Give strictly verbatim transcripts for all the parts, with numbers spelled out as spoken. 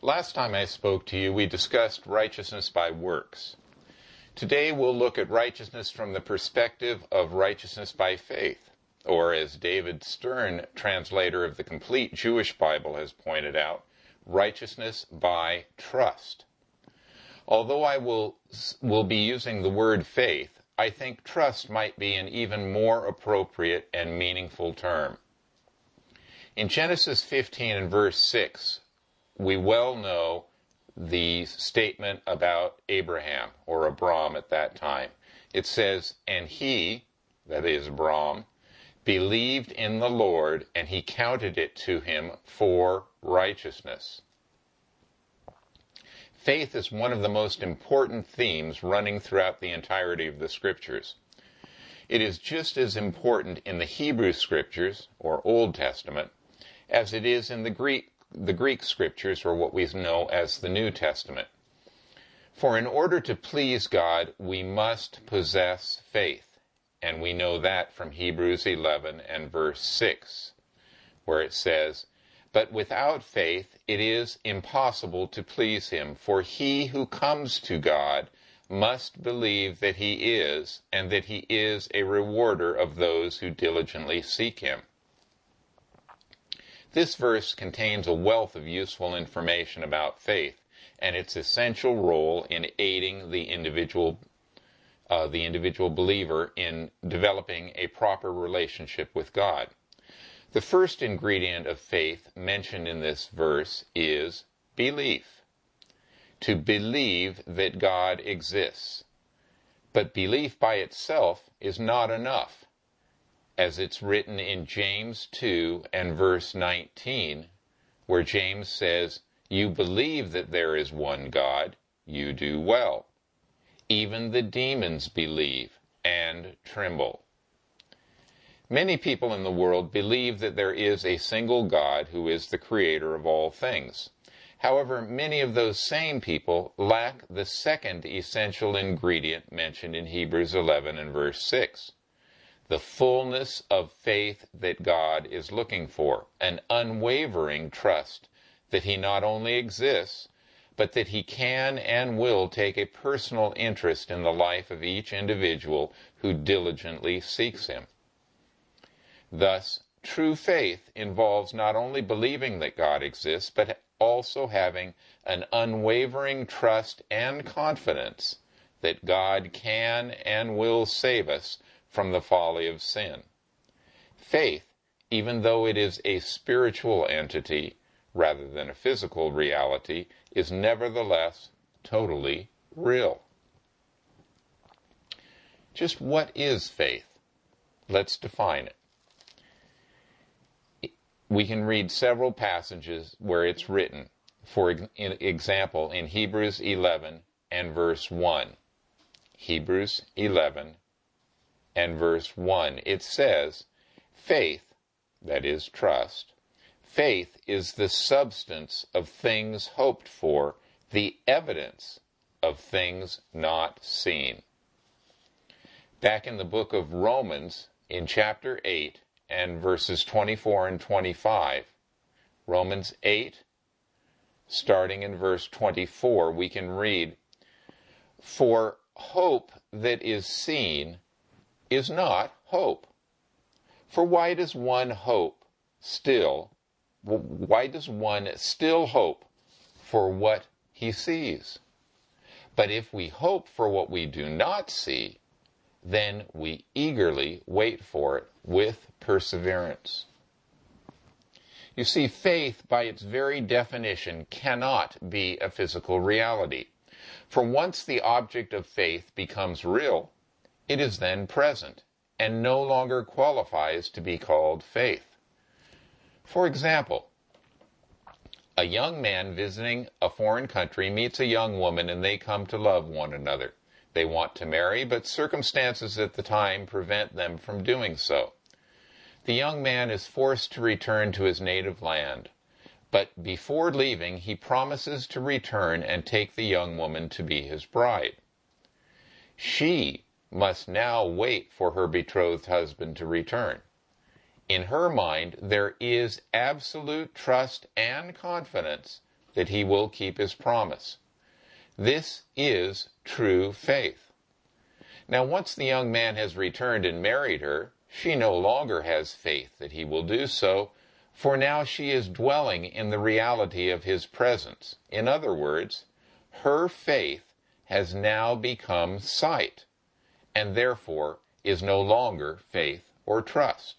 Last time I spoke to you, we discussed righteousness by works. Today we'll look at righteousness from the perspective of righteousness by faith, or as David Stern, translator of the Complete Jewish Bible, has pointed out, righteousness by trust. Although I will, will be using the word faith, I think trust might be an even more appropriate and meaningful term. In Genesis fifteen and verse six, we well know the statement about Abraham, or Abram at that time. It says, and he, that is Abram, believed in the Lord, and he counted it to him for righteousness. Faith is one of the most important themes running throughout the entirety of the Scriptures. It is just as important in the Hebrew Scriptures, or Old Testament, as it is in the Greek the Greek Scriptures, or what we know as the New Testament. For in order to please God, we must possess faith, and we know that from Hebrews eleven and verse six, where it says, but without faith it is impossible to please him, for he who comes to God must believe that he is, and that he is a rewarder of those who diligently seek him. This verse contains a wealth of useful information about faith and its essential role in aiding the individual, uh, the individual believer in developing a proper relationship with God. The first ingredient of faith mentioned in this verse is belief. To believe that God exists. But belief by itself is not enough. As it's written in James two and verse nineteen, where James says, you believe that there is one God, you do well. Even the demons believe and tremble. Many people in the world believe that there is a single God who is the creator of all things. However, many of those same people lack the second essential ingredient mentioned in Hebrews eleven and verse six. The fullness of faith that God is looking for, an unwavering trust that he not only exists, but that he can and will take a personal interest in the life of each individual who diligently seeks him. Thus, true faith involves not only believing that God exists, but also having an unwavering trust and confidence that God can and will save us from the folly of sin. Faith, even though it is a spiritual entity rather than a physical reality, is nevertheless totally real. Just what is faith? Let's define it. We can read several passages where it's written. For example, in Hebrews eleven and verse one. Hebrews eleven and verse one, it says, faith, that is trust, faith is the substance of things hoped for, the evidence of things not seen. Back in the book of Romans, in chapter eight and verses twenty-four and twenty-five, Romans eight, starting in verse twenty-four, we can read, for hope that is seen is not hope. For why does one hope still, why does one still hope for what he sees? But if we hope for what we do not see, then we eagerly wait for it with perseverance. You see, faith, by its very definition, cannot be a physical reality. For once the object of faith becomes real, it is then present, and no longer qualifies to be called faith. For example, a young man visiting a foreign country meets a young woman and they come to love one another. They want to marry, but circumstances at the time prevent them from doing so. The young man is forced to return to his native land, but before leaving, he promises to return and take the young woman to be his bride. She must now wait for her betrothed husband to return. In her mind, there is absolute trust and confidence that he will keep his promise. This is true faith. Now, once the young man has returned and married her, she no longer has faith that he will do so, for now she is dwelling in the reality of his presence. In other words, her faith has now become sight, and therefore is no longer faith or trust.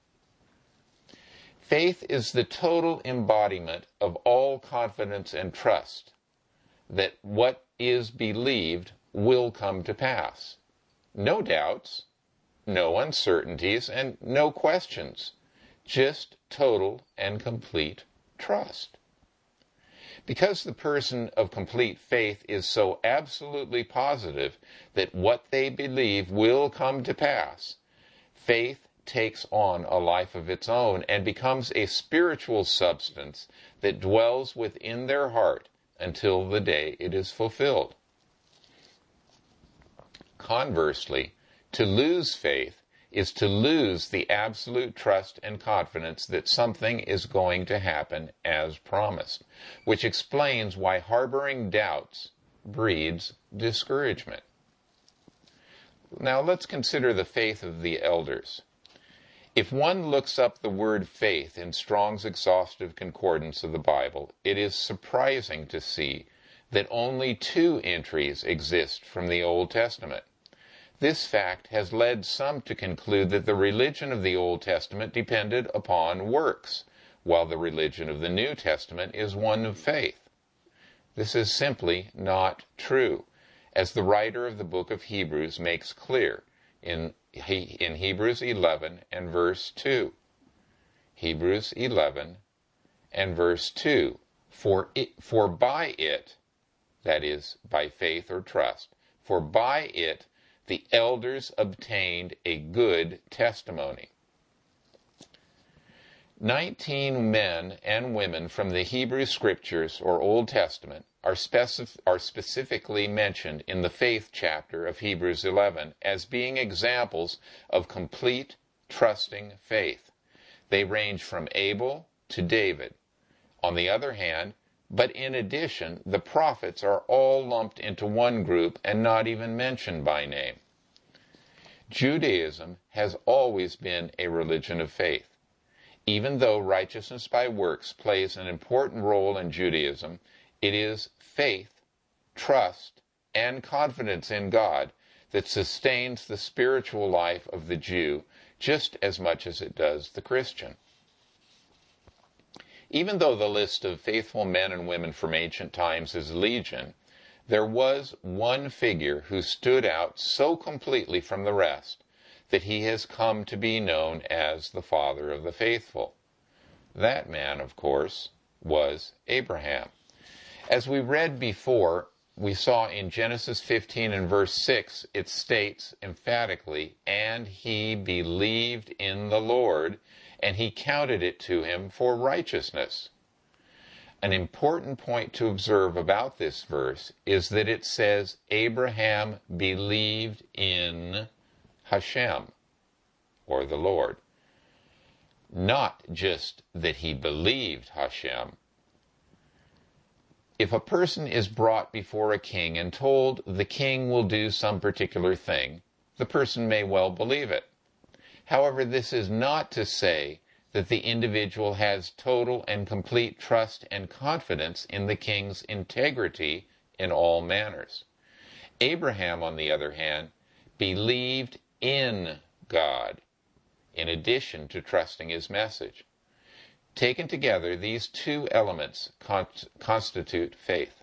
Faith is the total embodiment of all confidence and trust that what is believed will come to pass. No doubts, no uncertainties, and no questions. Just total and complete trust. Because the person of complete faith is so absolutely positive that what they believe will come to pass, faith takes on a life of its own and becomes a spiritual substance that dwells within their heart until the day it is fulfilled. Conversely, to lose faith is to lose the absolute trust and confidence that something is going to happen as promised, which explains why harboring doubts breeds discouragement. Now let's consider the faith of the elders. If one looks up the word faith in Strong's Exhaustive Concordance of the Bible, it is surprising to see that only two entries exist from the Old Testament. This fact has led some to conclude that the religion of the Old Testament depended upon works, while the religion of the New Testament is one of faith. This is simply not true, as the writer of the book of Hebrews makes clear in, in Hebrews eleven and verse two. Hebrews eleven and verse two. For, it, for by it, that is, by faith or trust, for by it the elders obtained a good testimony. Nineteen men and women from the Hebrew Scriptures or Old Testament are, specif- are specifically mentioned in the faith chapter of Hebrews eleven as being examples of complete, trusting faith. They range from Abel to David. On the other hand, but in addition, the prophets are all lumped into one group and not even mentioned by name. Judaism has always been a religion of faith. Even though righteousness by works plays an important role in Judaism, it is faith, trust, and confidence in God that sustains the spiritual life of the Jew just as much as it does the Christian. Even though the list of faithful men and women from ancient times is legion, there was one figure who stood out so completely from the rest that he has come to be known as the father of the faithful. That man, of course, was Abraham. As we read before, we saw in Genesis fifteen and verse six, it states emphatically, "And he believed in the Lord, and he counted it to him for righteousness." An important point to observe about this verse is that it says Abraham believed in Hashem, or the Lord. Not just that he believed Hashem. If a person is brought before a king and told the king will do some particular thing, the person may well believe it. However, this is not to say that the individual has total and complete trust and confidence in the king's integrity in all manners. Abraham, on the other hand, believed in God, in addition to trusting his message. Taken together, these two elements con- constitute faith.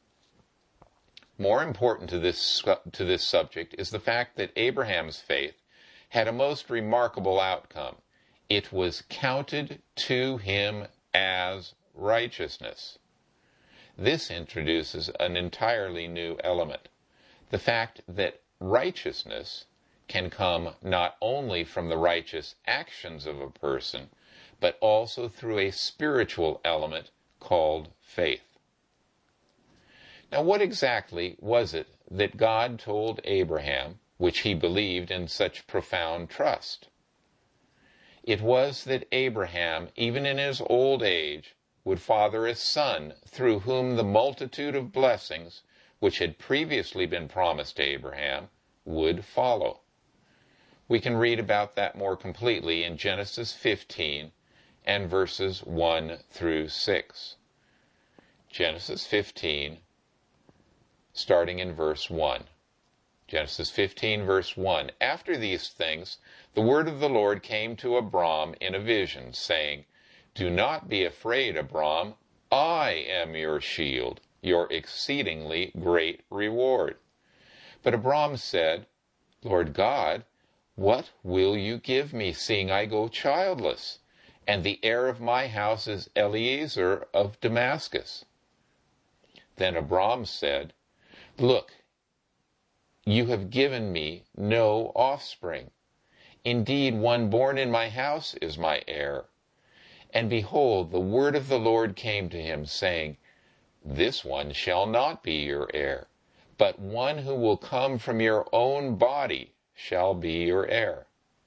More important to this, to this subject is the fact that Abraham's faith had a most remarkable outcome. It was counted to him as righteousness. This introduces an entirely new element. The fact that righteousness can come not only from the righteous actions of a person, but also through a spiritual element called faith. Now, what exactly was it that God told Abraham, which he believed in such profound trust? It was that Abraham, even in his old age, would father a son through whom the multitude of blessings, which had previously been promised to Abraham, would follow. We can read about that more completely in Genesis fifteen and verses one through six. Genesis fifteen, starting in verse one. Genesis fifteen, verse one. After these things, the word of the Lord came to Abram in a vision, saying, Do not be afraid, Abram. I am your shield, your exceedingly great reward. But Abram said, Lord God, what will you give me, seeing I go childless, and the heir of my house is Eliezer of Damascus? Then Abram said, Look, you have given me no offspring. Indeed, one born in my house is my heir. And behold, the word of the Lord came to him, saying, This one shall not be your heir, but one who will come from your own body shall be your heir.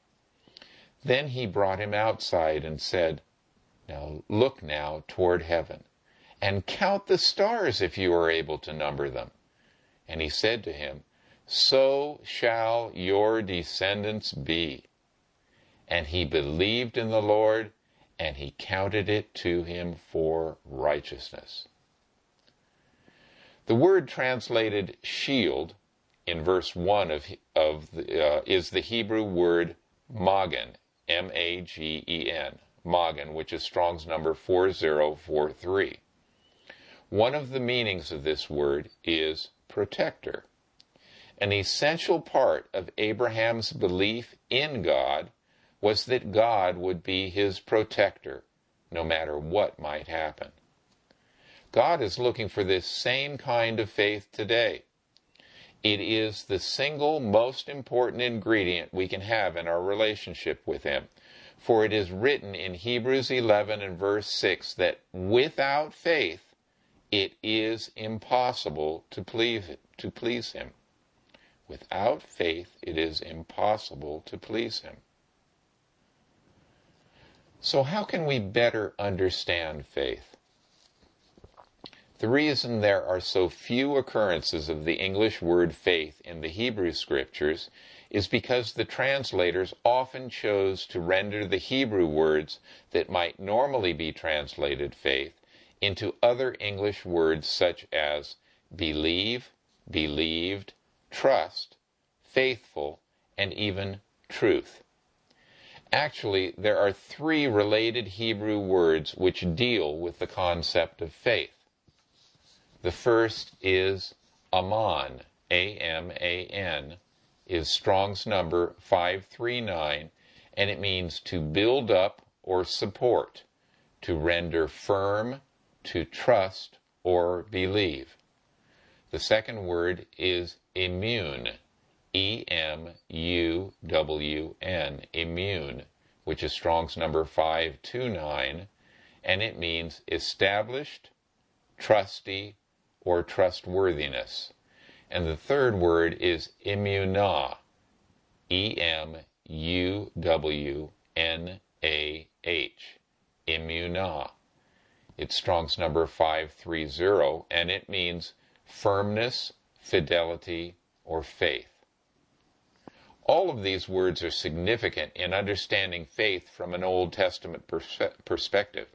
Then he brought him outside and said, Now look now toward heaven, and count the stars if you are able to number them. And he said to him, So shall your descendants be. And he believed in the Lord, and he counted it to him for righteousness. The word translated shield in verse one of, of the, uh, is the Hebrew word magen, M A G E N, magen, which is Strong's number four zero four three. One of the meanings of this word is protector. An essential part of Abraham's belief in God was that God would be his protector, no matter what might happen. God is looking for this same kind of faith today. It is the single most important ingredient we can have in our relationship with him, for it is written in Hebrews eleven and verse six that without faith it is impossible to please, to please him. Without faith it is impossible to please him. So how can we better understand faith? The reason there are so few occurrences of the English word faith in the Hebrew Scriptures is because the translators often chose to render the Hebrew words that might normally be translated faith into other English words such as believe, believed, trust, faithful, and even truth. Actually, there are three related Hebrew words which deal with the concept of faith. The first is aman, A M A N, is Strong's number five three nine, and it means to build up or support, to render firm, to trust or believe. The second word is immune, E M U W N, immune, which is Strong's number five two nine, and it means established, trusty, or trustworthiness. And the third word is immunah, E M U W N A H, immunah. It's Strong's number five three zero, and it means firmness, fidelity, or faith. All of these words are significant in understanding faith from an Old Testament perspe- perspective.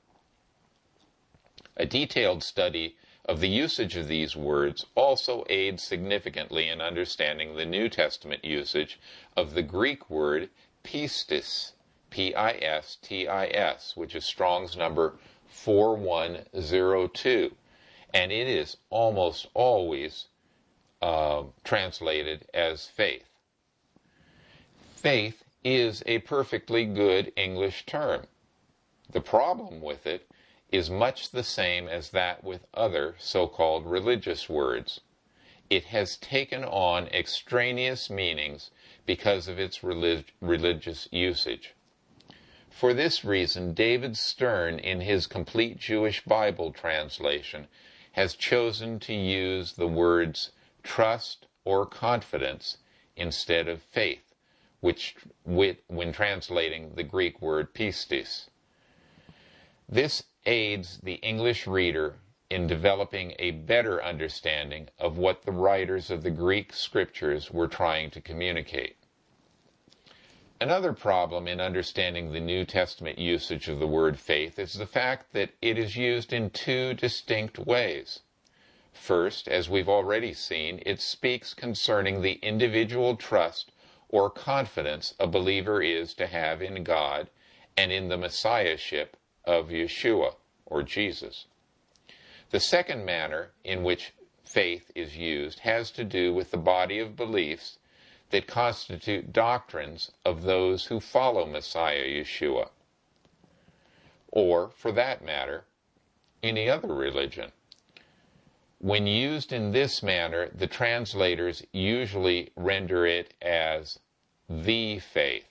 A detailed study of the usage of these words also aids significantly in understanding the New Testament usage of the Greek word pistis, P I S T I S, which is Strong's number four one zero two, and it is almost always uh, translated as faith. Faith is a perfectly good English term. The problem with it is much the same as that with other so-called religious words. It has taken on extraneous meanings because of its relig- religious usage. For this reason, David Stern, in his Complete Jewish Bible translation, has chosen to use the words trust or confidence instead of faith, which, when translating the Greek word pistis. This aids the English reader in developing a better understanding of what the writers of the Greek scriptures were trying to communicate. Another problem in understanding the New Testament usage of the word faith is the fact that it is used in two distinct ways. First, as we've already seen, it speaks concerning the individual trust or confidence a believer is to have in God and in the Messiahship of Yeshua, or Jesus. The second manner in which faith is used has to do with the body of beliefs that constitute doctrines of those who follow Messiah Yeshua, or, for that matter, any other religion. When used in this manner, the translators usually render it as the faith.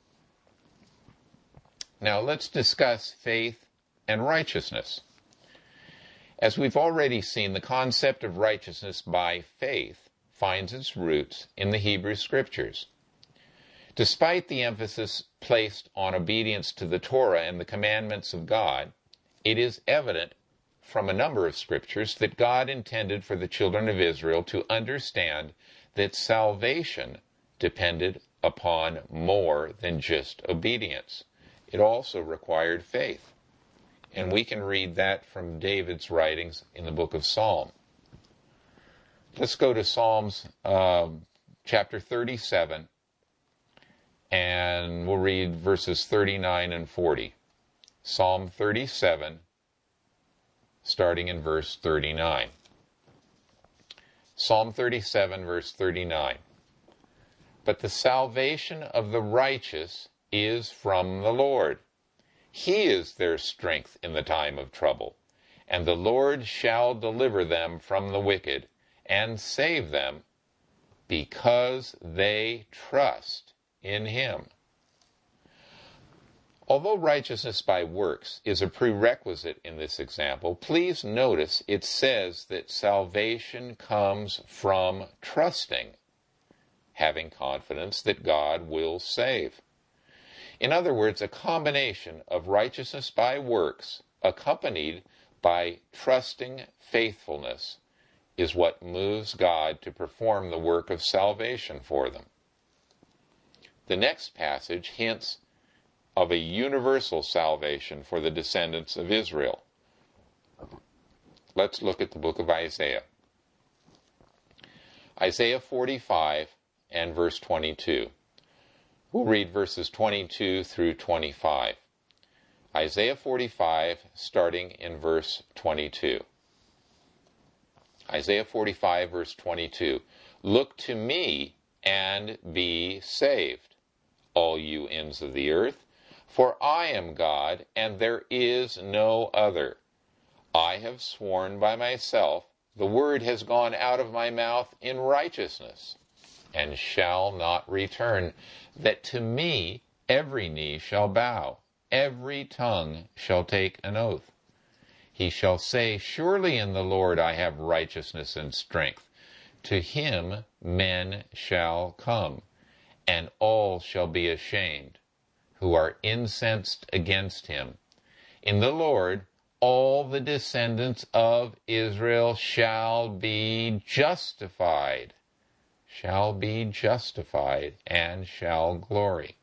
Now let's discuss faith and righteousness. As we've already seen, the concept of righteousness by faith finds its roots in the Hebrew Scriptures. Despite the emphasis placed on obedience to the Torah and the commandments of God, it is evident from a number of Scriptures that God intended for the children of Israel to understand that salvation depended upon more than just obedience. It also required faith. And we can read that from David's writings in the book of Psalm. Let's go to Psalms uh, chapter thirty-seven, and we'll read verses thirty-nine and forty. Psalm thirty-seven, starting in verse thirty-nine. Psalm thirty-seven, verse thirty-nine. But the salvation of the righteous is from the Lord. He is their strength in the time of trouble, and the Lord shall deliver them from the wicked, and save them, because they trust in him. Although righteousness by works is a prerequisite in this example, please notice it says that salvation comes from trusting, having confidence that God will save. In other words, a combination of righteousness by works accompanied by trusting faithfulness is what moves God to perform the work of salvation for them. The next passage hints of a universal salvation for the descendants of Israel. Let's look at the book of Isaiah. Isaiah forty-five and verse twenty-two. We'll read verses twenty-two through twenty-five. Isaiah forty-five, starting in verse twenty-two. Isaiah forty-five, verse twenty-two. Look to me and be saved, all you ends of the earth, for I am God, and there is no other. I have sworn by myself, the word has gone out of my mouth in righteousness, and shall not return, that to me every knee shall bow, every tongue shall take an oath. He shall say, surely in the Lord I have righteousness and strength. To him men shall come, and all shall be ashamed, who are incensed against him. In the Lord all the descendants of Israel shall be justified. Shall be justified and shall glory.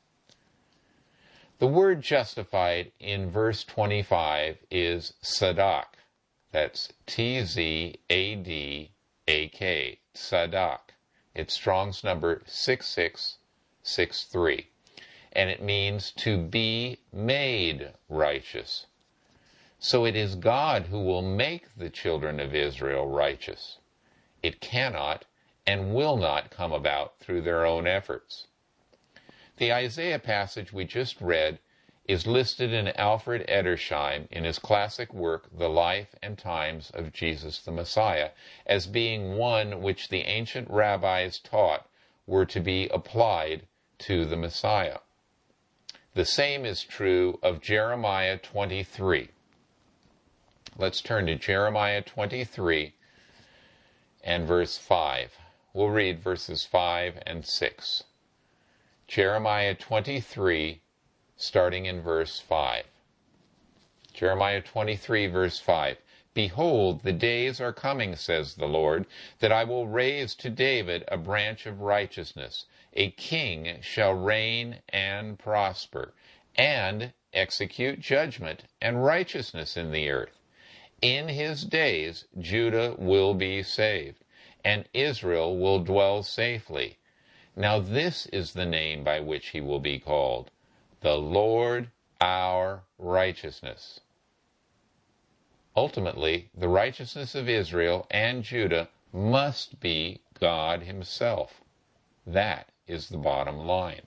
The word justified in verse twenty-five is tzadak. That's T Z A D A K, tzadak. It's Strong's number six six six three. And it means to be made righteous. So it is God who will make the children of Israel righteous. It cannot and will not come about through their own efforts. The Isaiah passage we just read is listed in Alfred Edersheim in his classic work, The Life and Times of Jesus the Messiah, as being one which the ancient rabbis taught were to be applied to the Messiah. The same is true of Jeremiah twenty-three. Let's turn to Jeremiah twenty-three and verse five. We'll read verses five and six. Jeremiah twenty-three, starting in verse five. Jeremiah twenty-three, verse five. Behold, the days are coming, says the Lord, that I will raise to David a branch of righteousness. A king shall reign and prosper, and execute judgment and righteousness in the earth. In his days Judah will be saved, and Israel will dwell safely. Now this is the name by which he will be called, the Lord our righteousness. Ultimately, the righteousness of Israel and Judah must be God himself. That is the bottom line.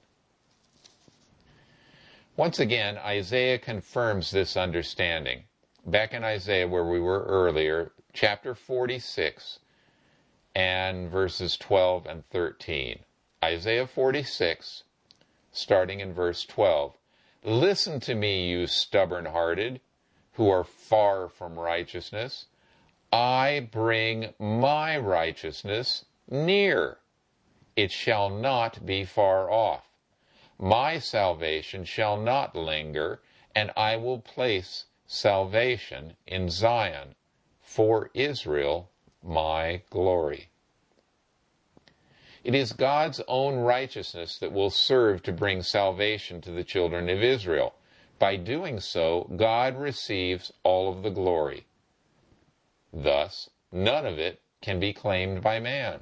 Once again, Isaiah confirms this understanding. Back in Isaiah, where we were earlier, chapter forty-six and verses twelve and thirteen. Isaiah forty-six, starting in verse twelve. Listen to me, you stubborn-hearted, who are far from righteousness. I bring my righteousness near. It shall not be far off. My salvation shall not linger, and I will place salvation in Zion, for Israel my glory. It is God's own righteousness that will serve to bring salvation to the children of Israel. By doing so, God receives all of the glory. Thus, none of it can be claimed by man.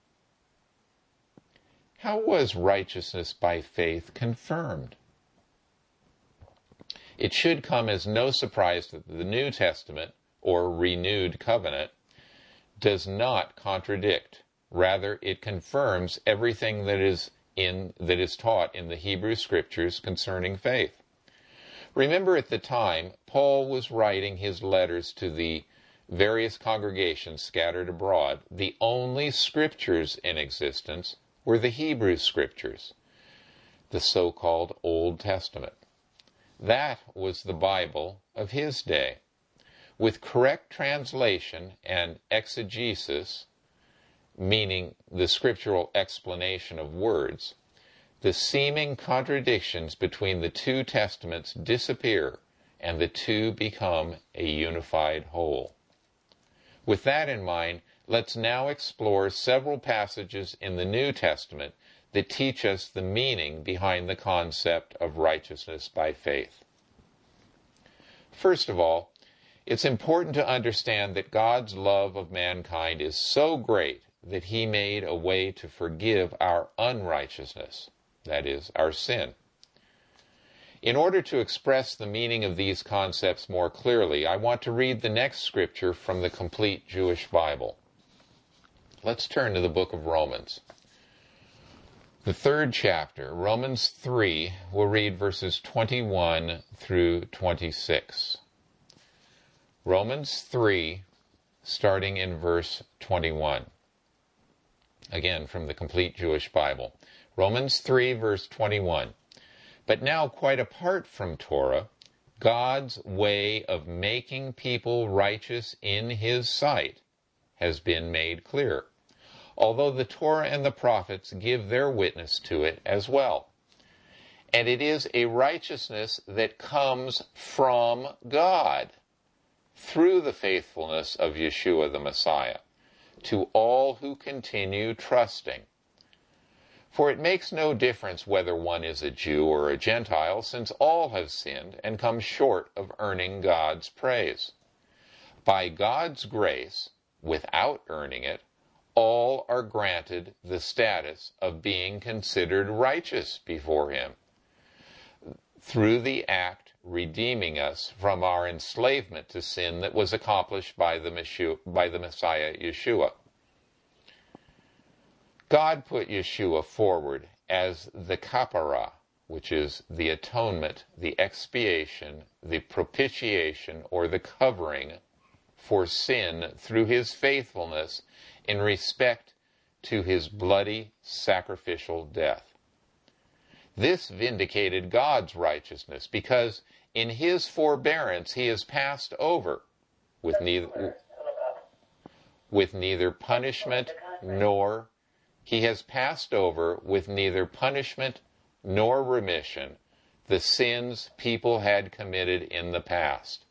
How was righteousness by faith confirmed? It should come as no surprise that the New Testament, or renewed covenant, does not contradict. Rather, it confirms everything that is in that is taught in the Hebrew Scriptures concerning faith. Remember, at the time, Paul was writing his letters to the various congregations scattered abroad. The only scriptures in existence were the Hebrew Scriptures, the so-called Old Testament. That was the Bible of his day. With correct translation and exegesis, meaning the scriptural explanation of words, the seeming contradictions between the two testaments disappear, and the two become a unified whole. With that in mind, let's now explore several passages in the New Testament that teach us the meaning behind the concept of righteousness by faith. First of all, it's important to understand that God's love of mankind is so great that he made a way to forgive our unrighteousness, that is, our sin. In order to express the meaning of these concepts more clearly, I want to read the next scripture from the complete Jewish Bible. Let's turn to the book of Romans. The third chapter, Romans three, we'll read verses twenty-one through twenty-six. Romans three, starting in verse twenty-one. Again, from the complete Jewish Bible. Romans three, verse twenty-one. But now, quite apart from Torah, God's way of making people righteous in his sight has been made clear, although the Torah and the prophets give their witness to it as well. And it is a righteousness that comes from God through the faithfulness of Yeshua the Messiah to all who continue trusting. For it makes no difference whether one is a Jew or a Gentile, since all have sinned and come short of earning God's praise. By God's grace, without earning it, all are granted the status of being considered righteous before him, through the act redeeming us from our enslavement to sin that was accomplished by the, Meshu- by the Messiah Yeshua. God put Yeshua forward as the kapara, which is the atonement, the expiation, the propitiation, or the covering for sin through his faithfulness in respect to his bloody sacrificial death. This vindicated God's righteousness because in his forbearance he has passed over with neither, with neither punishment nor He has passed over with neither punishment nor remission the sins people had committed in the past,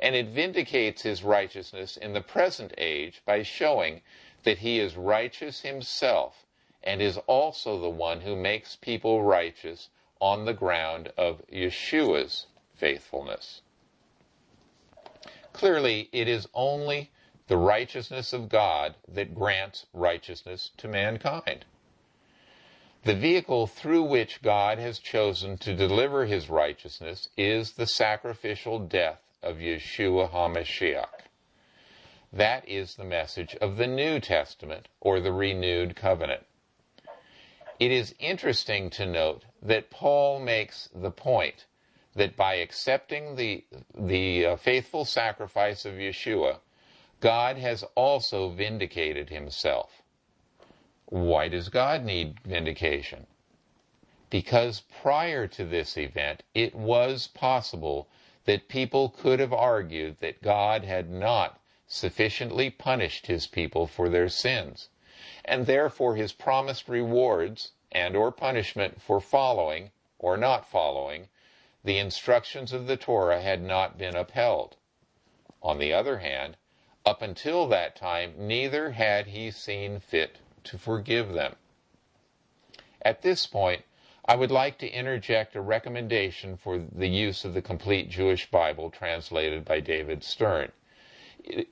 and it vindicates his righteousness in the present age by showing that he is righteous himself and is also the one who makes people righteous on the ground of Yeshua's faithfulness. Clearly, it is only the righteousness of God that grants righteousness to mankind. The vehicle through which God has chosen to deliver his righteousness is the sacrificial death of Yeshua HaMashiach. That is the message of the New Testament, or the renewed covenant. It is interesting to note that Paul makes the point that by accepting the, the uh, faithful sacrifice of Yeshua, God has also vindicated himself. Why does God need vindication? Because prior to this event, it was possible that people could have argued that God had not sufficiently punished his people for their sins, and therefore his promised rewards and or punishment for following or not following the instructions of the Torah had not been upheld. On the other hand, up until that time, neither had he seen fit to forgive them. At this point, I would like to interject a recommendation for the use of the Complete Jewish Bible translated by David Stern. It,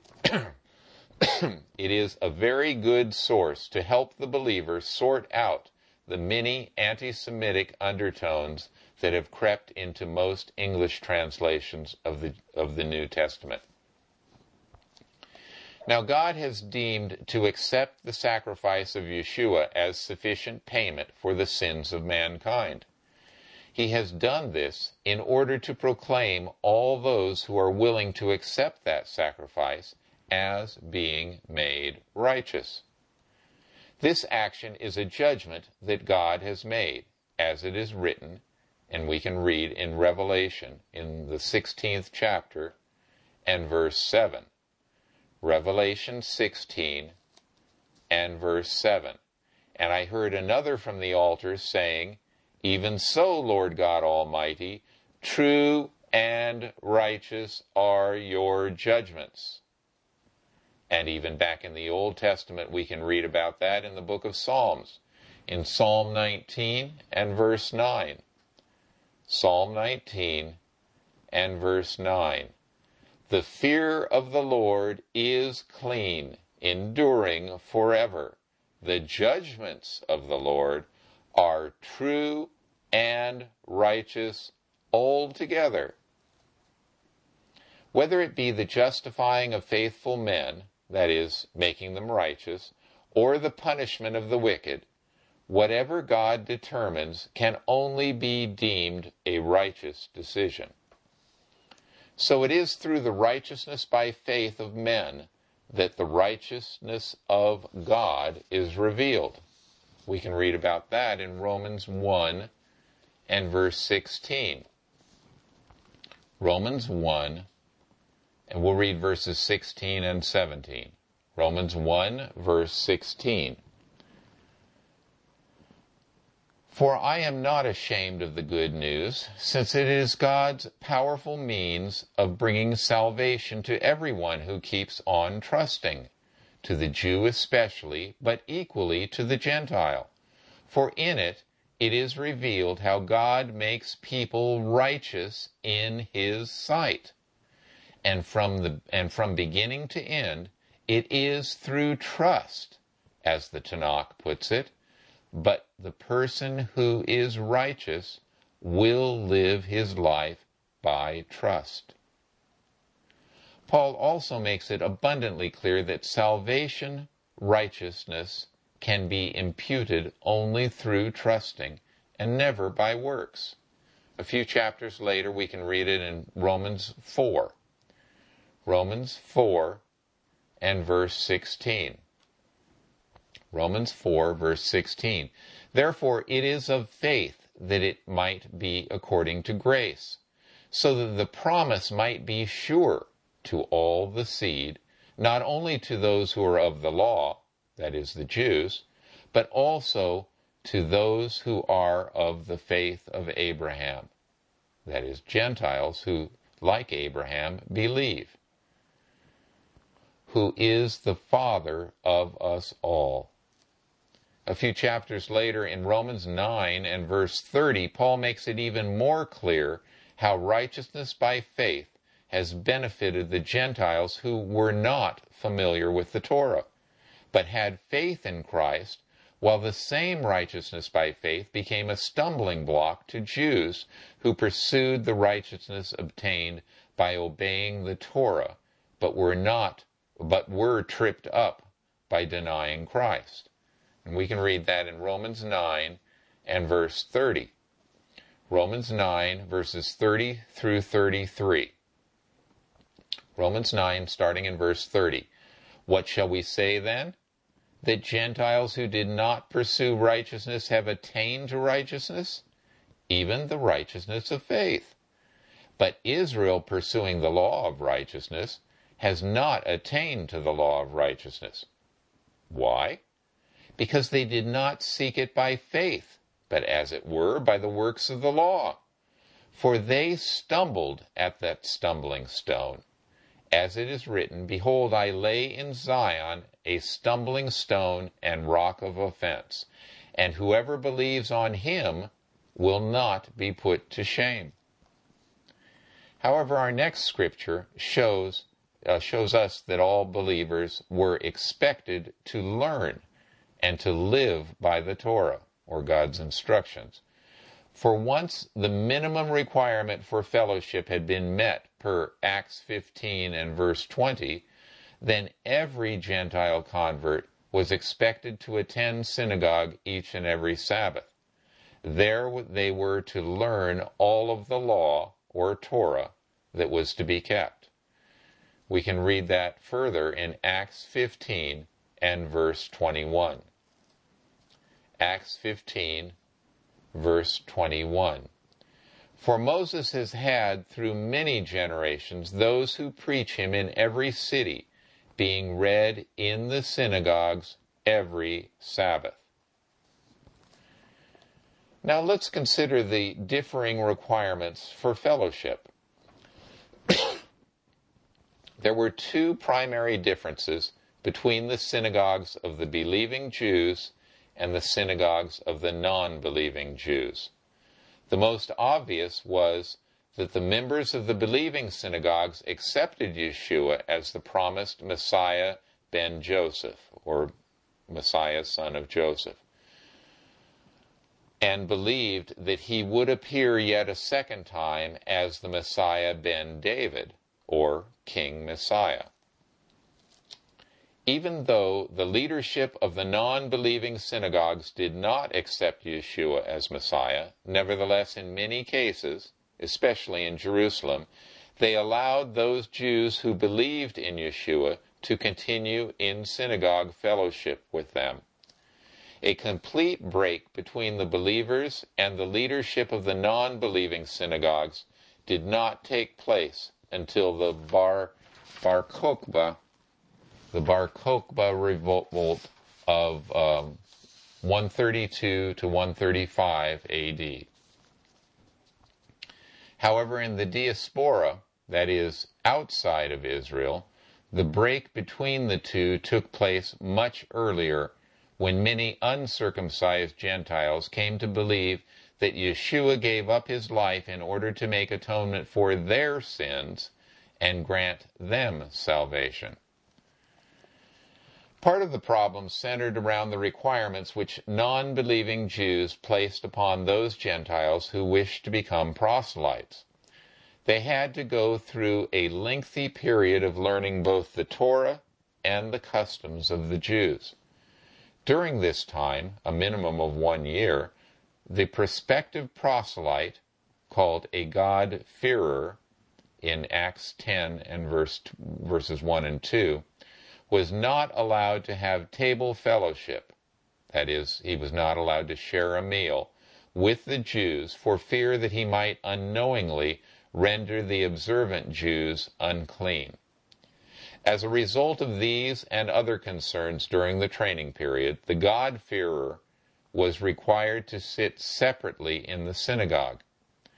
it is a very good source to help the believer sort out the many anti-Semitic undertones that have crept into most English translations of the, of the New Testament. Now, God has deemed to accept the sacrifice of Yeshua as sufficient payment for the sins of mankind. He has done this in order to proclaim all those who are willing to accept that sacrifice as being made righteous. This action is a judgment that God has made, as it is written, and we can read in Revelation in the sixteenth chapter and verse seven. Revelation sixteen and verse seven. And I heard another from the altar saying, "Even so, Lord God Almighty, true and righteous are your judgments." And even back in the Old Testament, we can read about that in the book of Psalms, in Psalm nineteen and verse nine. Psalm nineteen and verse nine. The fear of the Lord is clean, enduring forever. The judgments of the Lord are true and righteous altogether. Whether it be the justifying of faithful men, that is, making them righteous, or the punishment of the wicked, whatever God determines can only be deemed a righteous decision. So it is through the righteousness by faith of men that the righteousness of God is revealed. We can read about that in Romans one and verse sixteen. Romans one, and we'll read verses sixteen and seventeen. Romans one, verse sixteen. For I am not ashamed of the good news, since it is God's powerful means of bringing salvation to everyone who keeps on trusting, to the Jew especially, but equally to the Gentile. For in it, it is revealed how God makes people righteous in his sight. And from the and from beginning to end, it is through trust, as the Tanakh puts it, but the person who is righteous will live his life by trust. Paul also makes it abundantly clear that salvation, righteousness, can be imputed only through trusting and never by works. A few chapters later, we can read it in Romans four. Romans four and verse sixteen. Romans four, verse sixteen. Therefore it is of faith that it might be according to grace, so that the promise might be sure to all the seed, not only to those who are of the law, that is the Jews, but also to those who are of the faith of Abraham, that is Gentiles who like Abraham, believe, who is the Father of us all. A few chapters later, in Romans nine and verse thirty, Paul makes it even more clear how righteousness by faith has benefited the Gentiles who were not familiar with the Torah, but had faith in Christ, while the same righteousness by faith became a stumbling block to Jews who pursued the righteousness obtained by obeying the Torah, but were not, but were tripped up by denying Christ. And we can read that in Romans nine and verse thirty. Romans nine, verses thirty through thirty-three. Romans nine, starting in verse thirty. What shall we say then? That Gentiles who did not pursue righteousness have attained to righteousness? Even the righteousness of faith. But Israel, pursuing the law of righteousness, has not attained to the law of righteousness. Why? Because they did not seek it by faith, but as it were by the works of the law. For they stumbled at that stumbling stone. As it is written, Behold, I lay in Zion a stumbling stone and rock of offense, and whoever believes on him will not be put to shame. However, our next scripture shows, uh, shows us that all believers were expected to learn and to live by the Torah, or God's instructions. For once the minimum requirement for fellowship had been met per Acts fifteen and verse twenty, then every Gentile convert was expected to attend synagogue each and every Sabbath. There they were to learn all of the law, or Torah, that was to be kept. We can read that further in Acts fifteen and verse twenty-one. Acts fifteen, verse twenty-one. For Moses has had through many generations those who preach him in every city, being read in the synagogues every Sabbath. Now let's consider the differing requirements for fellowship. There were two primary differences between the synagogues of the believing Jews and the synagogues of the non-believing Jews. The most obvious was that the members of the believing synagogues accepted Yeshua as the promised Messiah ben Joseph, or Messiah son of Joseph, and believed that he would appear yet a second time as the Messiah ben David, or King Messiah. Even though the leadership of the non-believing synagogues did not accept Yeshua as Messiah, nevertheless, in many cases, especially in Jerusalem, they allowed those Jews who believed in Yeshua to continue in synagogue fellowship with them. A complete break between the believers and the leadership of the non-believing synagogues did not take place until the Bar Bar Kokhba the Bar Kokhba revolt of um, one thirty-two to one thirty-five A D. However, in the diaspora, that is, outside of Israel, the break between the two took place much earlier, when many uncircumcised Gentiles came to believe that Yeshua gave up his life in order to make atonement for their sins and grant them salvation. Part of the problem centered around the requirements which non-believing Jews placed upon those Gentiles who wished to become proselytes. They had to go through a lengthy period of learning both the Torah and the customs of the Jews. During this time, a minimum of one year, the prospective proselyte, called a God-fearer in Acts ten and verse, verses one and two, was not allowed to have table fellowship. That is, he was not allowed to share a meal with the Jews for fear that he might unknowingly render the observant Jews unclean. As a result of these and other concerns during the training period, the God-fearer was required to sit separately in the synagogue.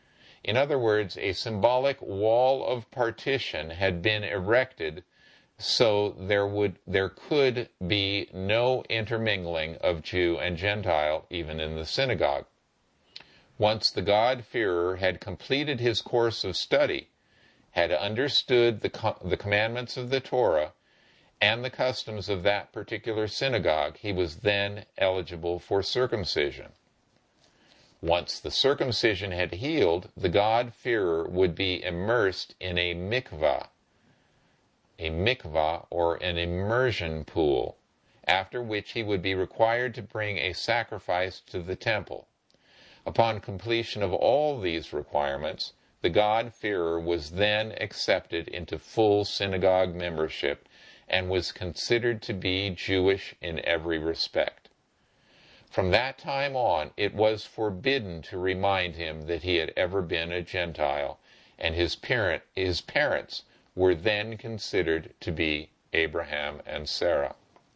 In other words, a symbolic wall of partition had been erected so there would there could be no intermingling of Jew and Gentile even in the synagogue. Once the God-fearer had completed his course of study, had understood the, co- the commandments of the Torah and the customs of that particular synagogue, he was then eligible for circumcision. Once the circumcision had healed, the God-fearer would be immersed in a mikvah, a mikvah or an immersion pool, after which he would be required to bring a sacrifice to the temple. Upon completion of all these requirements, the God-fearer was then accepted into full synagogue membership and was considered to be Jewish in every respect. From that time on, it was forbidden to remind him that he had ever been a Gentile, and his parent, his parents were then considered to be Abraham and Sarah.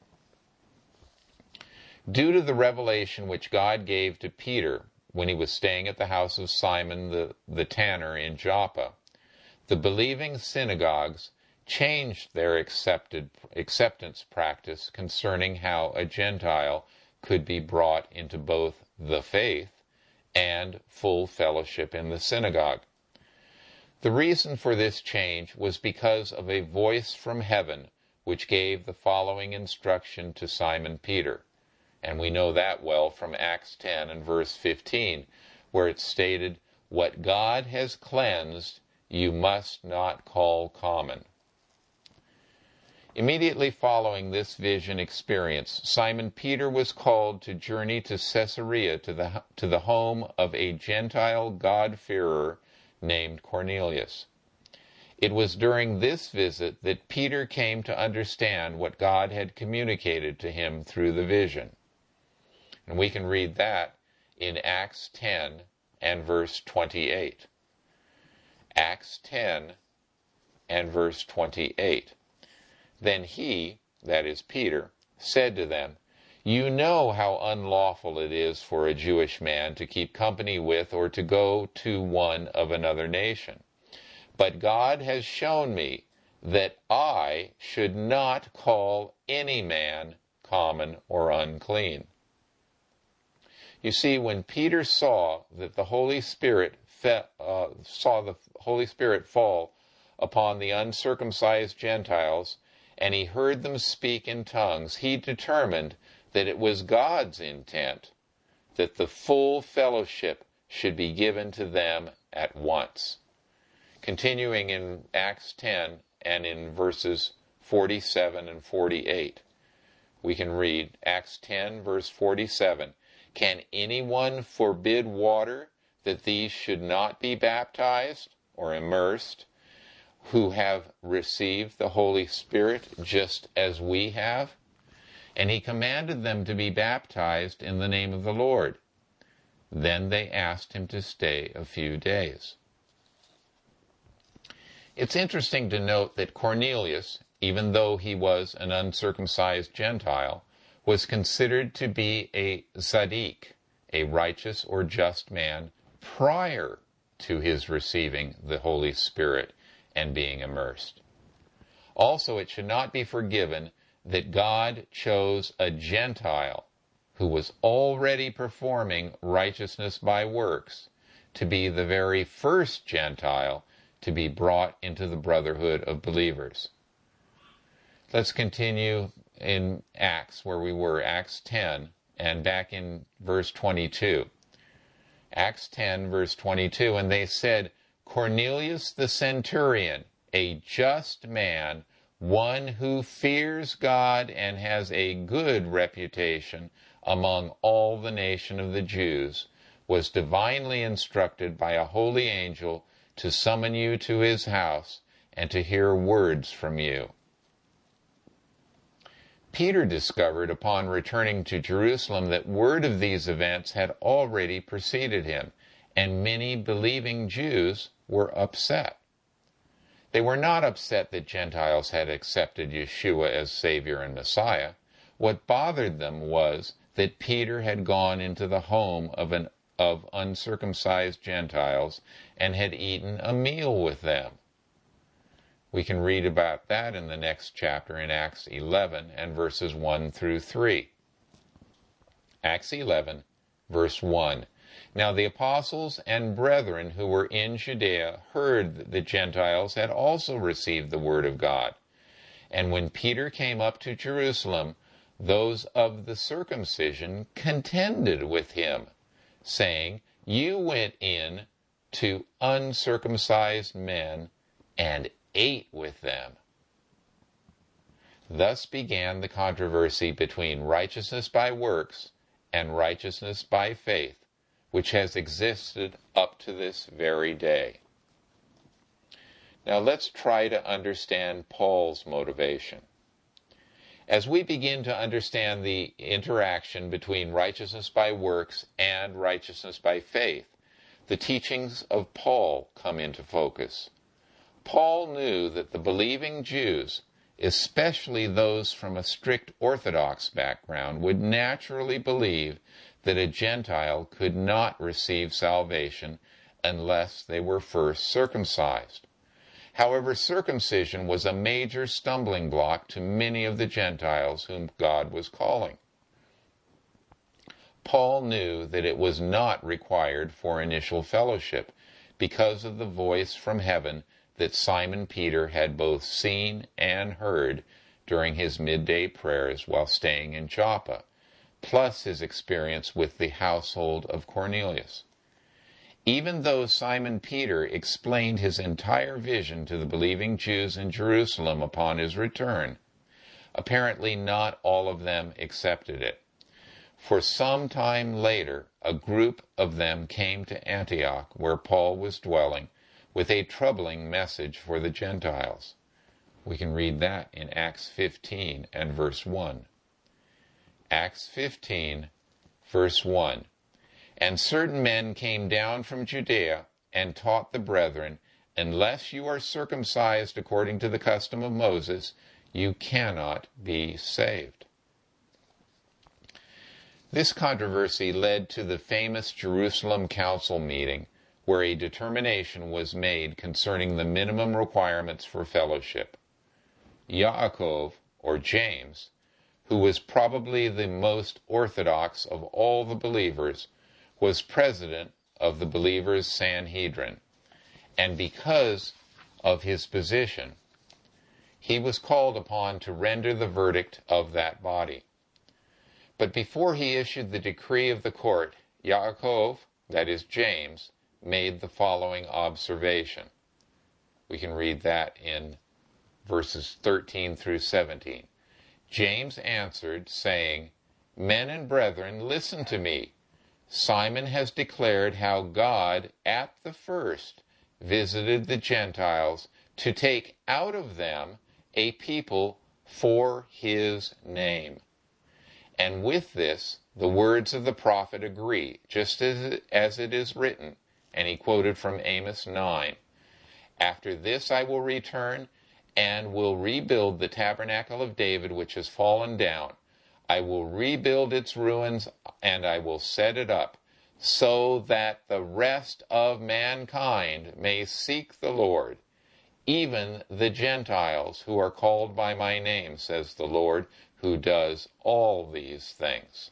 Due to the revelation which God gave to Peter when he was staying at the house of Simon the, the tanner in Joppa, the believing synagogues changed their accepted, acceptance practice concerning how a Gentile could be brought into both the faith and full fellowship in the synagogue. The reason for this change was because of a voice from heaven which gave the following instruction to Simon Peter. And we know that well from Acts ten and verse fifteen, where it stated, "What God has cleansed, you must not call common." Immediately following this vision experience, Simon Peter was called to journey to Caesarea to the, to the home of a Gentile God-fearer named Cornelius. It was during this visit that Peter came to understand what God had communicated to him through the vision. And we can read that in Acts ten and verse twenty-eight. Acts ten and verse twenty-eight. Then he, that is Peter, said to them, "You know how unlawful it is for a Jewish man to keep company with or to go to one of another nation. But God has shown me that I should not call any man common or unclean." You see, when Peter saw that the Holy Spirit fe- uh, saw the Holy Spirit fall upon the uncircumcised Gentiles, and he heard them speak in tongues, he determined that it was God's intent that the full fellowship should be given to them at once. Continuing in Acts ten and in verses forty-seven and forty-eight, we can read Acts ten, verse forty-seven. "Can anyone forbid water that these should not be baptized or immersed, who have received the Holy Spirit just as we have?" And he commanded them to be baptized in the name of the Lord. Then they asked him to stay a few days. It's interesting to note that Cornelius, even though he was an uncircumcised Gentile, was considered to be a tzaddik, a righteous or just man, prior to his receiving the Holy Spirit and being immersed. Also, it should not be forgiven that God chose a Gentile who was already performing righteousness by works to be the very first Gentile to be brought into the brotherhood of believers. Let's continue in Acts where we were, Acts ten, and back in verse twenty-two. Acts ten, verse twenty-two, "And they said, Cornelius the centurion, a just man, one who fears God and has a good reputation among all the nation of the Jews, was divinely instructed by a holy angel to summon you to his house and to hear words from you." Peter discovered upon returning to Jerusalem that word of these events had already preceded him, and many believing Jews were upset. They were not upset that Gentiles had accepted Yeshua as Savior and Messiah. What bothered them was that Peter had gone into the home of an of uncircumcised Gentiles and had eaten a meal with them. We can read about that in the next chapter in Acts eleven and verses one through three. Acts eleven, verse one. Now the apostles and brethren who were in Judea heard that the Gentiles had also received the word of God. And when Peter came up to Jerusalem, those of the circumcision contended with him, saying, You went in to uncircumcised men and ate with them. Thus began the controversy between righteousness by works and righteousness by faith, which has existed up to this very day. Now let's try to understand Paul's motivation. As we begin to understand the interaction between righteousness by works and righteousness by faith, the teachings of Paul come into focus. Paul knew that the believing Jews, especially those from a strict Orthodox background, would naturally believe that a Gentile could not receive salvation unless they were first circumcised. However, circumcision was a major stumbling block to many of the Gentiles whom God was calling. Paul knew that it was not required for initial fellowship because of the voice from heaven that Simon Peter had both seen and heard during his midday prayers while staying in Joppa, plus his experience with the household of Cornelius. Even though Simon Peter explained his entire vision to the believing Jews in Jerusalem upon his return, apparently not all of them accepted it. For some time later, a group of them came to Antioch, where Paul was dwelling, with a troubling message for the Gentiles. We can read that in Acts fifteen and verse one. Acts fifteen, verse one. And certain men came down from Judea and taught the brethren, Unless you are circumcised according to the custom of Moses, you cannot be saved. This controversy led to the famous Jerusalem Council meeting, where a determination was made concerning the minimum requirements for fellowship. Yaakov, or James, who was probably the most orthodox of all the believers, was president of the believers' Sanhedrin, and because of his position, he was called upon to render the verdict of that body. But before he issued the decree of the court, Yaakov, that is James, made the following observation. We can read that in verses thirteen through seventeen. James answered, saying, Men and brethren, listen to me. Simon has declared how God, at the first, visited the Gentiles to take out of them a people for his name. And with this, the words of the prophet agree, just as, as it is written. And he quoted from Amos nine. After this I will return and will rebuild the tabernacle of David which has fallen down. I will rebuild its ruins and I will set it up, so that the rest of mankind may seek the Lord, even the Gentiles who are called by my name, says the Lord, who does all these things.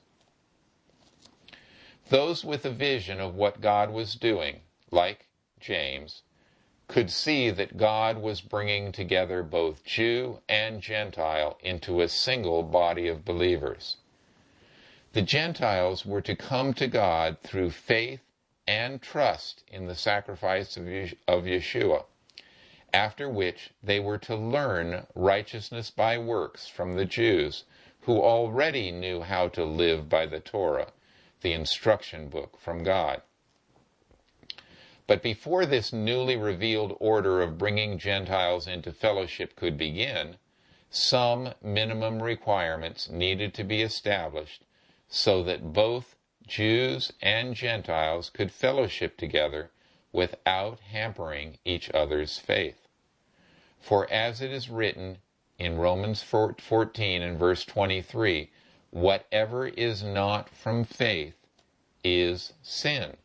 Those with a vision of what God was doing, like James, could see that God was bringing together both Jew and Gentile into a single body of believers. The Gentiles were to come to God through faith and trust in the sacrifice of Yeshua, after which they were to learn righteousness by works from the Jews, who already knew how to live by the Torah, the instruction book from God. But before this newly revealed order of bringing Gentiles into fellowship could begin, some minimum requirements needed to be established so that both Jews and Gentiles could fellowship together without hampering each other's faith. For as it is written in Romans fourteen and verse twenty-three, whatever is not from faith is sin.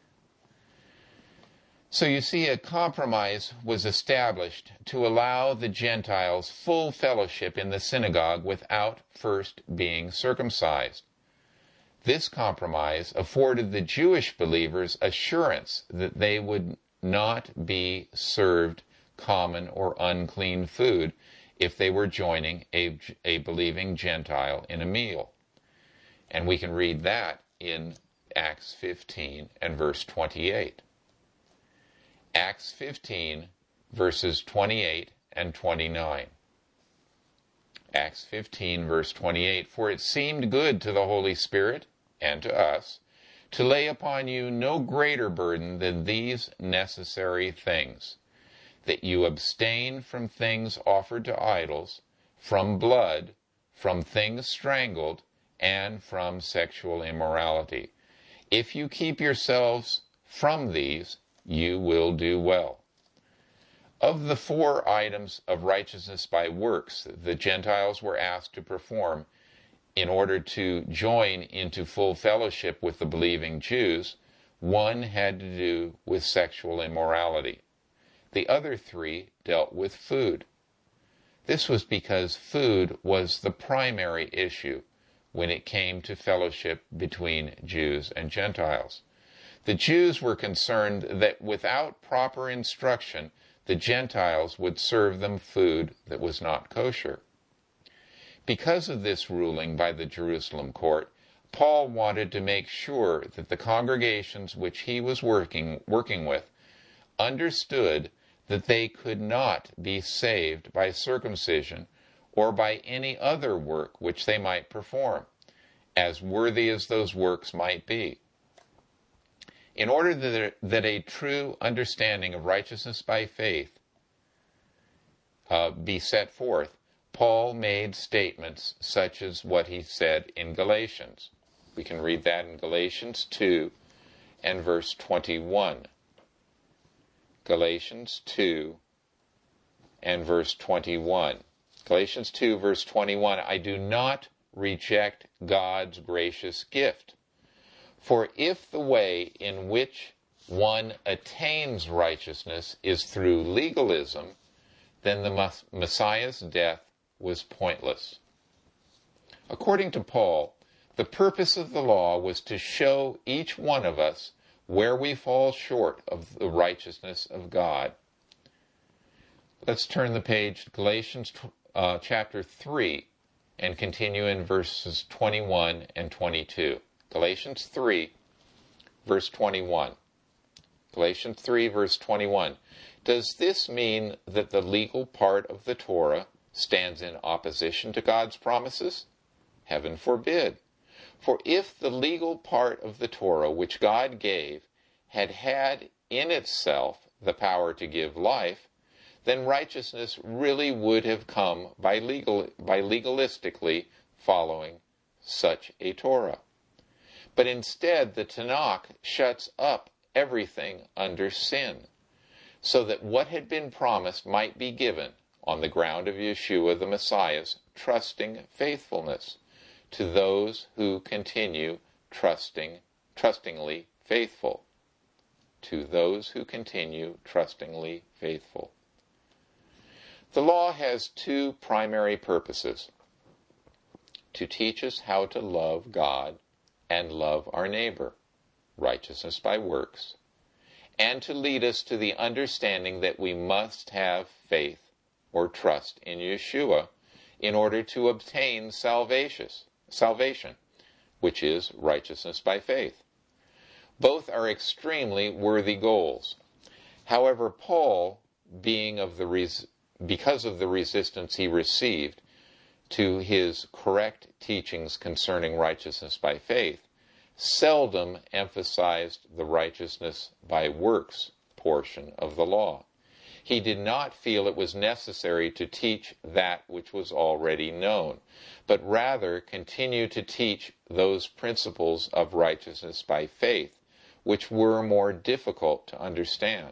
So you see, a compromise was established to allow the Gentiles full fellowship in the synagogue without first being circumcised. This compromise afforded the Jewish believers assurance that they would not be served common or unclean food if they were joining a, a believing Gentile in a meal. And we can read that in Acts fifteen and verse twenty-eight. Acts fifteen, verses twenty-eight and twenty-nine. Acts fifteen, verse twenty-eight, "For it seemed good to the Holy Spirit, and to us, to lay upon you no greater burden than these necessary things, that you abstain from things offered to idols, from blood, from things strangled, and from sexual immorality. If you keep yourselves from these, you will do well." Of the four items of righteousness by works the Gentiles were asked to perform in order to join into full fellowship with the believing Jews, one had to do with sexual immorality. The other three dealt with food. This was because food was the primary issue when it came to fellowship between Jews and Gentiles. The Jews were concerned that without proper instruction, the Gentiles would serve them food that was not kosher. Because of this ruling by the Jerusalem court, Paul wanted to make sure that the congregations which he was working, working with understood that they could not be saved by circumcision or by any other work which they might perform, as worthy as those works might be. In order that, that a true understanding of righteousness by faith uh, be set forth, Paul made statements such as what he said in Galatians. We can read that in Galatians two and verse twenty-one. Galatians two and verse twenty-one. Galatians two, verse twenty-one, "I do not reject God's gracious gift. For if the way in which one attains righteousness is through legalism, then the Messiah's death was pointless." According to Paul, the purpose of the law was to show each one of us where we fall short of the righteousness of God. Let's turn the page to Galatians uh, chapter three and continue in verses twenty-one and twenty-two. Galatians three, verse twenty-one. Galatians three, verse twenty-one. "Does this mean that the legal part of the Torah stands in opposition to God's promises? Heaven forbid. For if the legal part of the Torah which God gave had had in itself the power to give life, then righteousness really would have come by legal, by legalistically following such a Torah. But instead, the Tanakh shuts up everything under sin, so that what had been promised might be given on the ground of Yeshua the Messiah's trusting faithfulness to those who continue trusting, trustingly faithful. To those who continue trustingly faithful. The law has two primary purposes: to teach us how to love God and love our neighbor, righteousness by works, and to lead us to the understanding that we must have faith or trust in Yeshua in order to obtain salvation, salvation, which is righteousness by faith. Both are extremely worthy goals. However, Paul, being of the res- because of the resistance he received to his correct teachings concerning righteousness by faith, seldom emphasized the righteousness by works portion of the law. He did not feel it was necessary to teach that which was already known, but rather continue to teach those principles of righteousness by faith, which were more difficult to understand.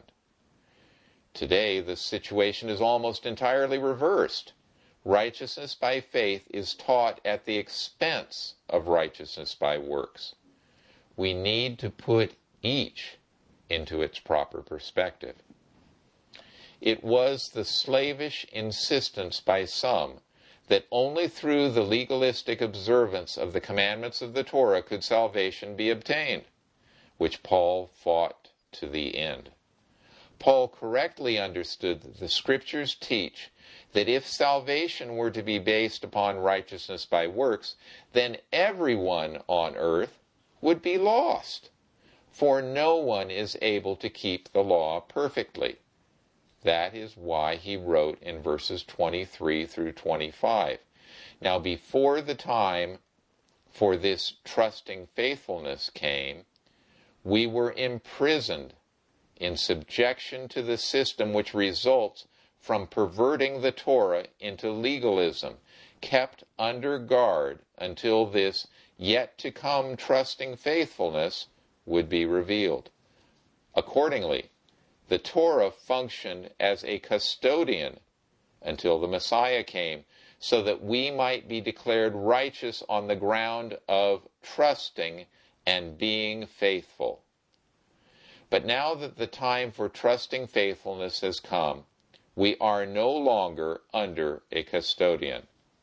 Today, the situation is almost entirely reversed. Righteousness by faith is taught at the expense of righteousness by works. we need to put each into its proper perspective. It was the slavish insistence by some that only through the legalistic observance of the commandments of the Torah could salvation be obtained, which Paul fought to the end. Paul correctly understood that the Scriptures teach that if salvation were to be based upon righteousness by works, then everyone on earth would be lost, for no one is able to keep the law perfectly. That is why he wrote in verses twenty-three through twenty-five. Now, before the time for this trusting faithfulness came, we were imprisoned in subjection to the system which results from perverting the Torah into legalism, kept under guard until this yet-to-come trusting faithfulness would be revealed. Accordingly, the Torah functioned as a custodian until the Messiah came, so that we might be declared righteous on the ground of trusting and being faithful. But now that the time for trusting faithfulness has come, we are no longer under a custodian.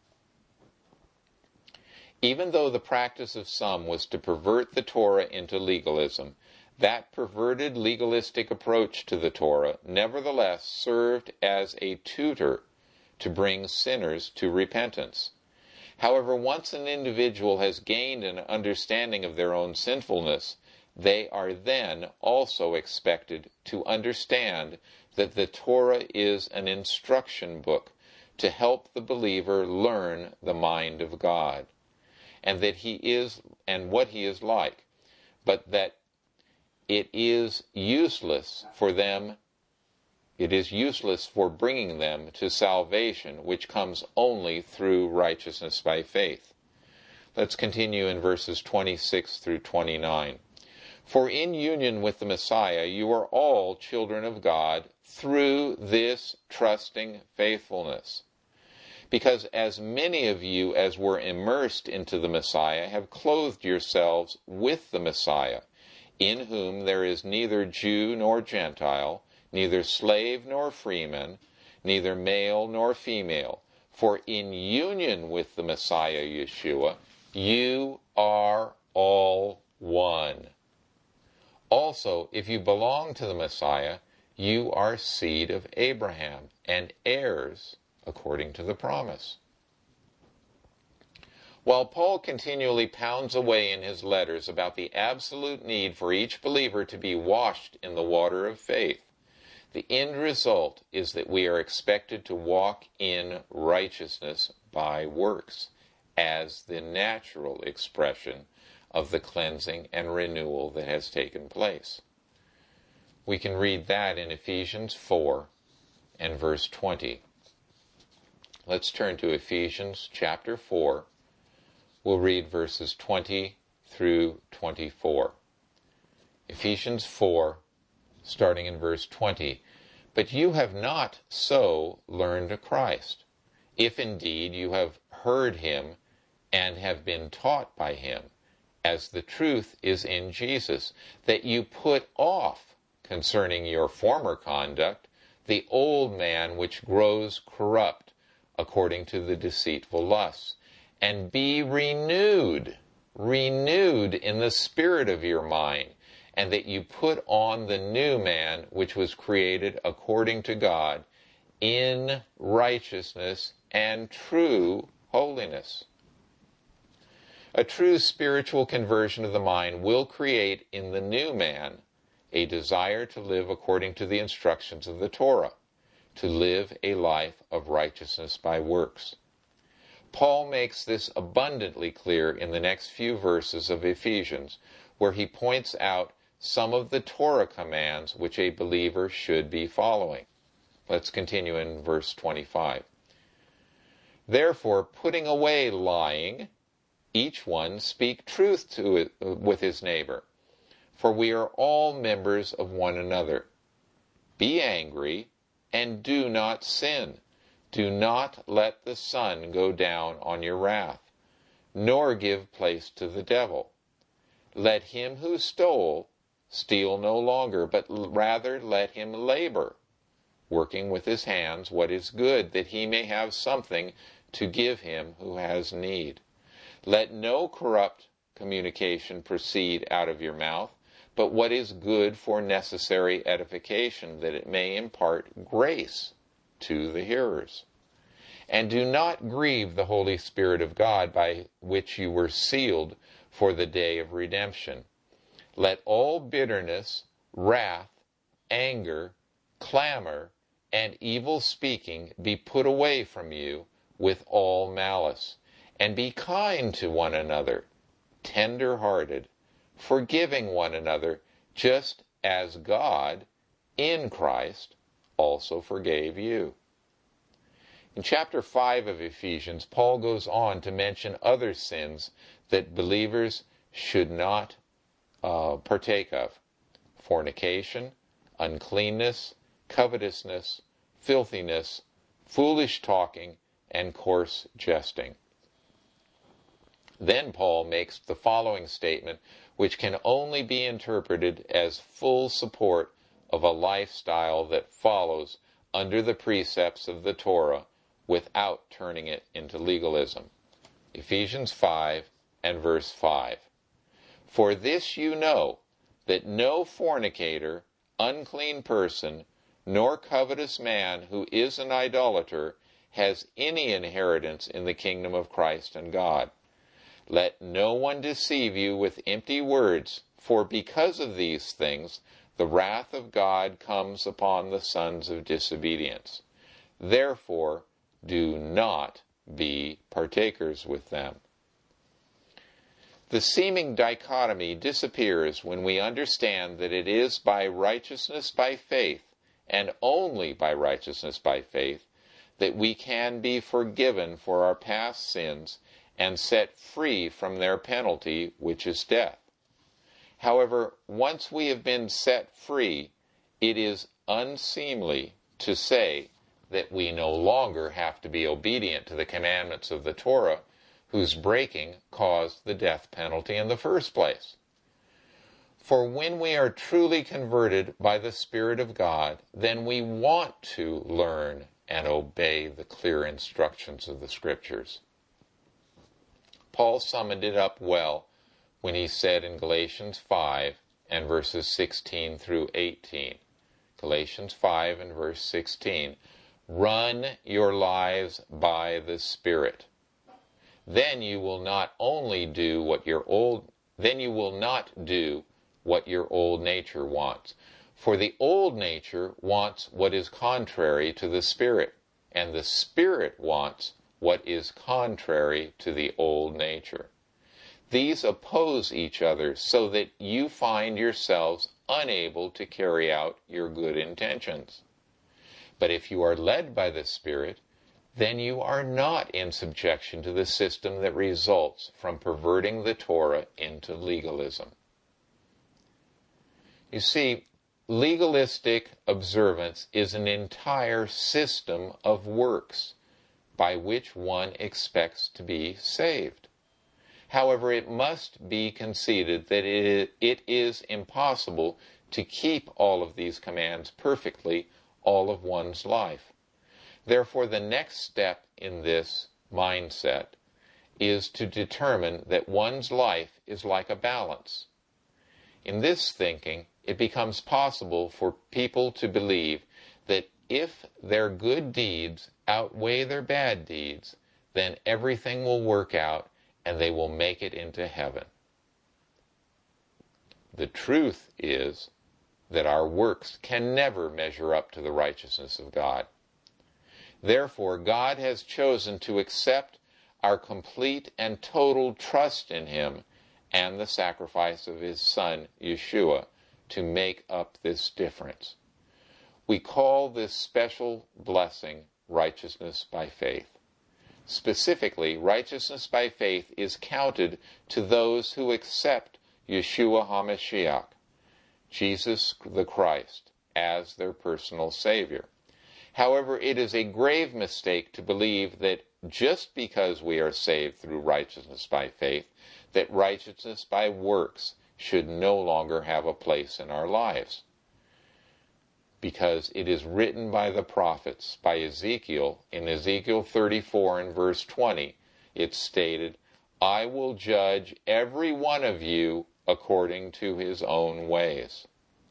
Even though the practice of some was to pervert the Torah into legalism, that perverted legalistic approach to the Torah nevertheless served as a tutor to bring sinners to repentance. However, once an individual has gained an understanding of their own sinfulness, they are then also expected to understand that the Torah is an instruction book to help the believer learn the mind of God, and that he is and what he is like, but that it is useless for them, it is useless for bringing them to salvation, which comes only through righteousness by faith. Let's continue in verses twenty-six through twenty-nine. For in union with the Messiah, you are all children of God through this trusting faithfulness. Because as many of you as were immersed into the Messiah have clothed yourselves with the Messiah, in whom there is neither Jew nor Gentile, neither slave nor freeman, neither male nor female. For in union with the Messiah Yeshua, you are all one. Also, if you belong to the Messiah, you are seed of Abraham and heirs according to the promise. While Paul continually pounds away in his letters about the absolute need for each believer to be washed in the water of faith, the end result is that we are expected to walk in righteousness by works, as the natural expression of the cleansing and renewal that has taken place. We can read that in Ephesians four and verse twenty. Let's turn to Ephesians chapter four. We'll read verses twenty through twenty-four. Ephesians four, starting in verse twenty. But you have not so learned Christ, if indeed you have heard him and have been taught by him, as the truth is in Jesus, that you put off, concerning your former conduct, the old man which grows corrupt according to the deceitful lusts, and be renewed, renewed in the spirit of your mind, and that you put on the new man which was created according to God, in righteousness and true holiness. A true spiritual conversion of the mind will create in the new man a desire to live according to the instructions of the Torah, to live a life of righteousness by works. Paul makes this abundantly clear in the next few verses of Ephesians, where he points out some of the Torah commands which a believer should be following. Let's continue in verse twenty-five. Therefore, putting away lying, each one speak truth to it, with his neighbor, for we are all members of one another. Be angry and do not sin. Do not let the sun go down on your wrath, nor give place to the devil. Let him who stole steal no longer, but rather let him labor, working with his hands what is good, that he may have something to give him who has need. Let no corrupt communication proceed out of your mouth, but what is good for necessary edification, that it may impart grace to the hearers. And do not grieve the Holy Spirit of God, by which you were sealed for the day of redemption. Let all bitterness, wrath, anger, clamor, and evil speaking be put away from you with all malice. And be kind to one another, tender-hearted, forgiving one another, just as God, in Christ, also forgave you. In chapter five of Ephesians, Paul goes on to mention other sins that believers should not uh, partake of: fornication, uncleanness, covetousness, filthiness, foolish talking, and coarse jesting. Then Paul makes the following statement, which can only be interpreted as full support of a lifestyle that follows under the precepts of the Torah without turning it into legalism. Ephesians five and verse five. For this you know, that no fornicator, unclean person, nor covetous man who is an idolater has any inheritance in the kingdom of Christ and God. Let no one deceive you with empty words, for because of these things the wrath of God comes upon the sons of disobedience. Therefore, do not be partakers with them. The seeming dichotomy disappears when we understand that it is by righteousness by faith, and only by righteousness by faith, that we can be forgiven for our past sins and set free from their penalty, which is death. However, once we have been set free, it is unseemly to say that we no longer have to be obedient to the commandments of the Torah, whose breaking caused the death penalty in the first place. For when we are truly converted by the Spirit of God, then we want to learn and obey the clear instructions of the Scriptures. Paul summed it up well when he said in Galatians five and verses sixteen through eighteen, Galatians five and verse sixteen, run your lives by the Spirit. Then you will not only do what your old, then you will not do what your old nature wants. For the old nature wants what is contrary to the Spirit, and the Spirit wants what is contrary to the old nature. These oppose each other so that you find yourselves unable to carry out your good intentions. But if you are led by the Spirit, then you are not in subjection to the system that results from perverting the Torah into legalism. You see, legalistic observance is an entire system of works by which one expects to be saved. However, it must be conceded that it, it is impossible to keep all of these commands perfectly all of one's life. Therefore, the next step in this mindset is to determine that one's life is like a balance. In this thinking, it becomes possible for people to believe that if their good deeds outweigh their bad deeds, then everything will work out and they will make it into heaven. The truth is that our works can never measure up to the righteousness of God. Therefore, God has chosen to accept our complete and total trust in Him and the sacrifice of His Son, Yeshua, to make up this difference. We call this special blessing righteousness by faith. Specifically, righteousness by faith is counted to those who accept Yeshua HaMashiach, Jesus the Christ, as their personal Savior. However, it is a grave mistake to believe that just because we are saved through righteousness by faith, that righteousness by works should no longer have a place in our lives. Because it is written by the prophets, by Ezekiel, in Ezekiel thirty-four and verse twenty, it's stated, I will judge every one of you according to his own ways.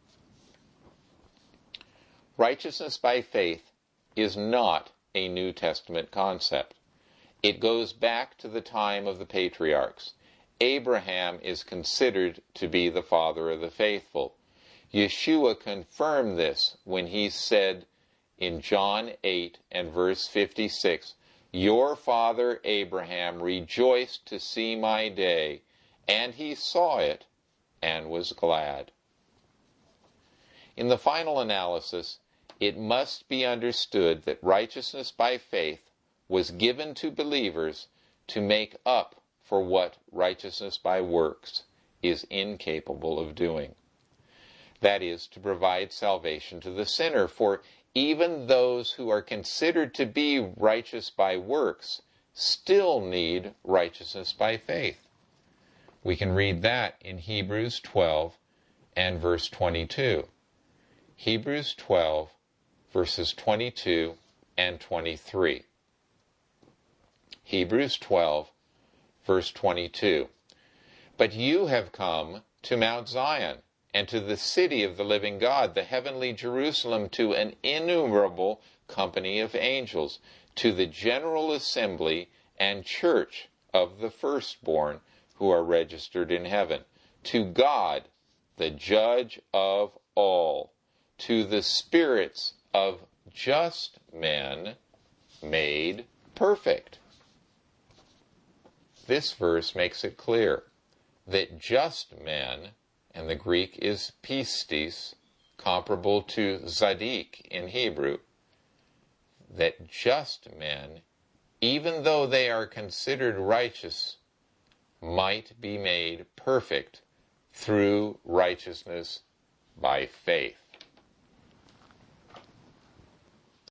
Righteousness by faith is not a New Testament concept. It goes back to the time of the patriarchs. Abraham is considered to be the father of the faithful. Yeshua confirmed this when he said in John eight and verse fifty-six, Your father Abraham rejoiced to see my day, and he saw it and was glad. In the final analysis, it must be understood that righteousness by faith was given to believers to make up for what righteousness by works is incapable of doing. That is, to provide salvation to the sinner, for even those who are considered to be righteous by works still need righteousness by faith. We can read that in Hebrews twelve and verse twenty-two. Hebrews twelve, verses twenty-two and twenty-three. Hebrews twelve, verse twenty-two. But you have come to Mount Zion, and to the city of the living God, the heavenly Jerusalem, to an innumerable company of angels, to the general assembly and church of the firstborn who are registered in heaven, to God, the judge of all, to the spirits of just men made perfect. This verse makes it clear that just men, and the Greek is pistis, comparable to zadik in Hebrew, that just men, even though they are considered righteous, might be made perfect through righteousness by faith.